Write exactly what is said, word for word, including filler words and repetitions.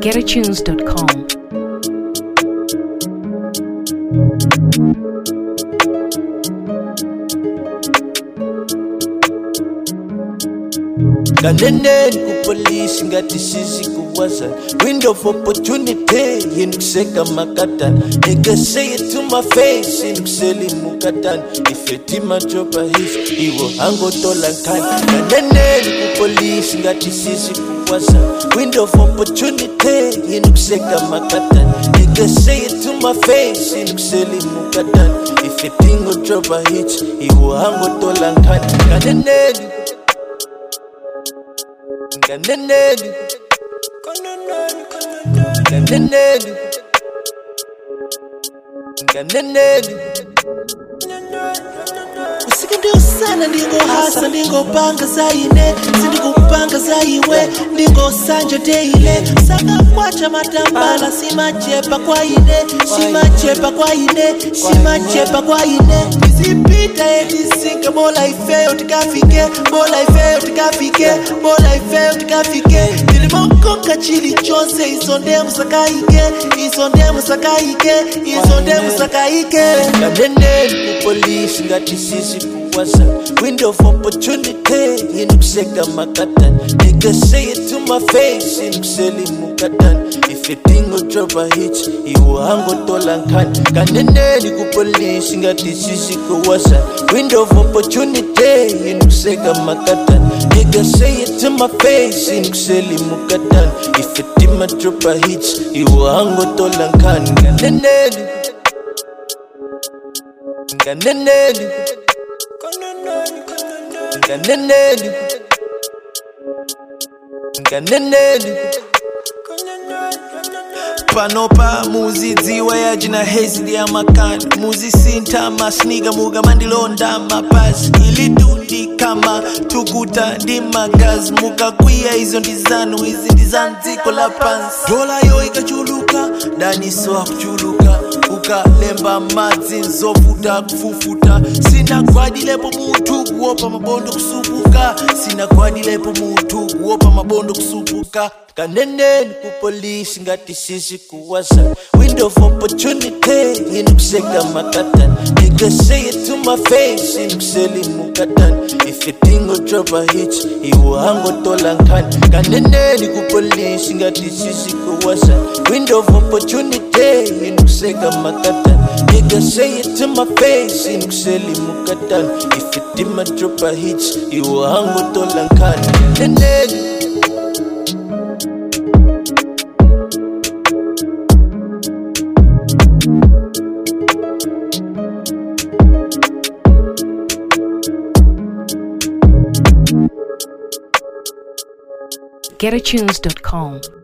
get a tunes dot com. Kaneneni kupolisi ngati sisi kuwaza window of opportunity yinukuseka makatan. Nigga say it to my face yinukuseli mukatan. Ifeti majoba his iwo hango tola nkani. Kaneneni kupolisi ngati sisi kuwaza window of opportunity yinukuseka makatan. Nigga say it to my face yinukuseli mukatan. Ifeti majoba his iwo hango tola nkani. Kaneneni Kaneneni Kaneneni Kaneneni Usiki ndio sana ndingo hasa ndingo panga zaine Sindingo panga zaiwe ndingo sanjo teile Saka mwacha matambala sima chepa kwa ine Sima chepa kwa ine Sima chepa kwa ine Isipita eti sinke bola ifeo tikafike Bola ifeo tikafike Bola ifeo tikafike Nilimonkonga chili chose isondemu sakaike Isondemu sakaike Isondemu sakaike Kaneneni kupolisi ngati sisi kuwaza window of opportunity yinukuseka makatan. Nigga say it to my face yinukuseli mukatan. If you think will drop a hit iwo hango tola nkani. Kaneneni kupolisi ngati sisi kuwaza window of opportunity yinukuseka makatan. Nigga say it to my face yinukuseli mukatan. If you think will drop a hit iwo hango tola nkani. Kaneneni Kaneneni Kaneneni Kaneneni Panopa muzi dziwa ya jina hezi dia makani Muzi sinta masniga muga mandilonda mapazi Ili dundi kama tukuta di magazi Muka kuia hizo ndizanu hizi ndizanu ziko la pansi Dola yo ikachuluka, dani soa kuchuluka Uka lemba mazi nzofuta kufufuta Sina kwa dilepo mutu kuopa mabondo kusupuka Sina kwa dilepo mutu kuopa mabondo kusupuka Kaneneni kupolisi ngati sisi kuwaza window of opportunity yinukuseka makatan. Nigga say it to my face yinukuseli mukatan. If you think will drop a hit iwo hango tola nkani. Kaneneni kupolisi ngati sisi kuwaza window of opportunity yinukuseka makatan. Nigga say it to my face yinukuseli mukatan. If you think will drop a hit iwo hango tola nkani. Kaneneni get a tunes dot com.